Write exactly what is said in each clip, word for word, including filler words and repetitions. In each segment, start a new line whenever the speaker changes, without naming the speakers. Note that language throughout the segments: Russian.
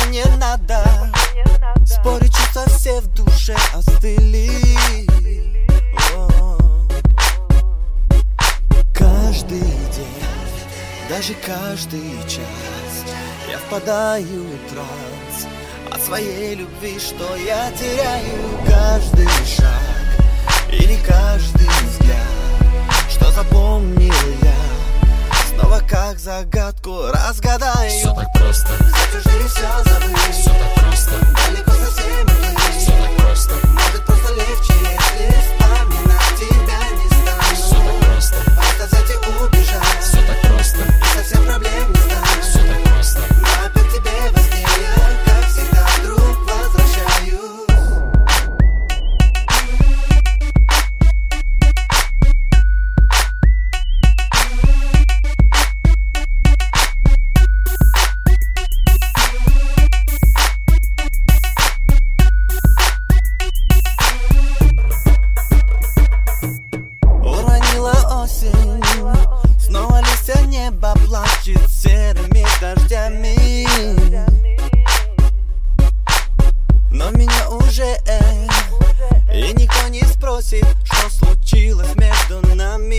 не надо спорить, чувства все в душе остыли. О-о-о. Каждый день, даже каждый час я впадаю в транс от своей любви, что я теряю. Каждый шаг или каждый взгляд, что запомнил я, снова как загадку разгадаю.
Все так просто,
взять уже и все забыть.
все так просто,
далеко совсем уплыть.
все так просто,
может просто легче, если вспоминать тебя не стану.
все так просто,
просто взять и убежать.
все так просто,
И совсем проблем не станет.
все так просто.
Но опять тебе во сне я, как всегда, вдруг возвращаюсь. Осень, снова листья небо плачет серыми дождями. Но меня уже э, и никто не спросит, что случилось между нами.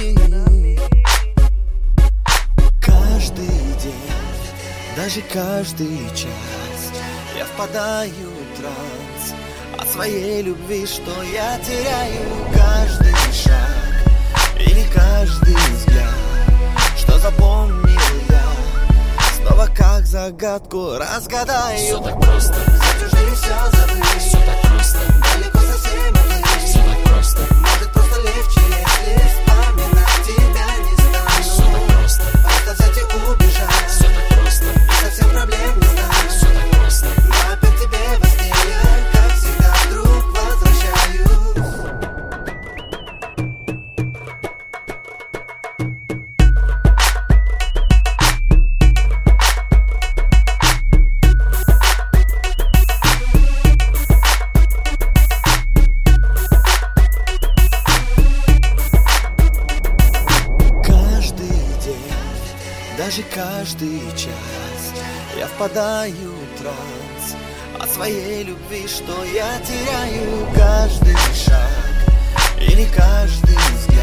Каждый день, даже каждый час я впадаю в транс от своей любви, что я теряю. Каждый шаг или каждый взгляд, что запомнил я, снова как загадку разгадаю.
Все так просто,
взять уже и все забыть.
все так просто,
далеко совсем уплыть.
все так просто,
может просто легче, если вспоминать тебя не стану.
все так просто,
просто взять и убежать.
все так просто,
И совсем проблем не станет.
все так просто.
Но опять тебе во сне я, как всегда, вдруг возвращаюсь. Даже каждый час я впадаю в транс от своей любви, что я теряю. Каждый шаг или каждый взгляд,